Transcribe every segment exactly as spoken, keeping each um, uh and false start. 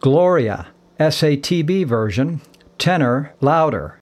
Gloria, S A T B version, tenor louder.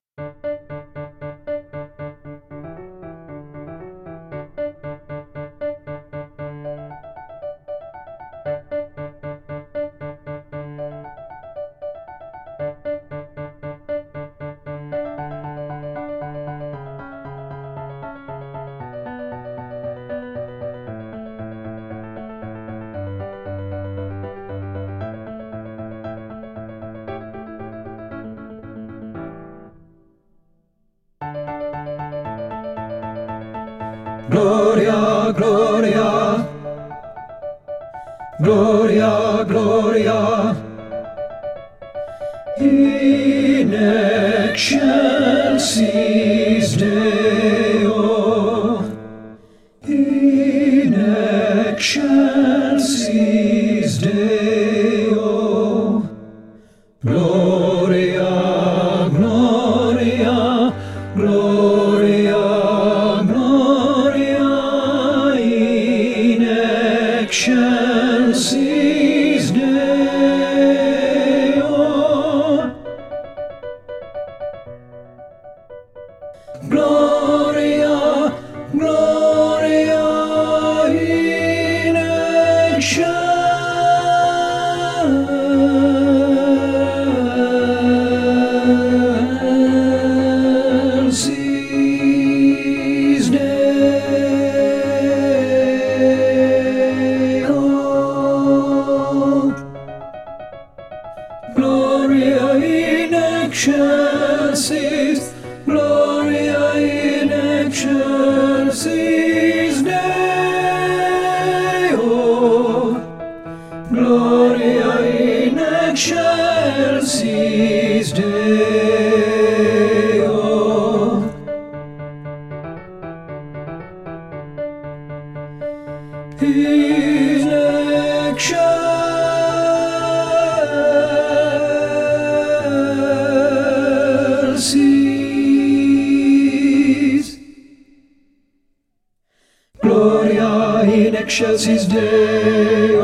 Gloria, Gloria, Gloria, Gloria, in excelsis Deo, in excelsis Deo, Gloria, Gloria, Gloria. Excelsis Deo, Gloria, Gloria in excelsis Deo. Gloria in excelsis, Gloria in excelsis Deo, Gloria in excelsis Deo. In excelsis, Gloria in excelsis Deo.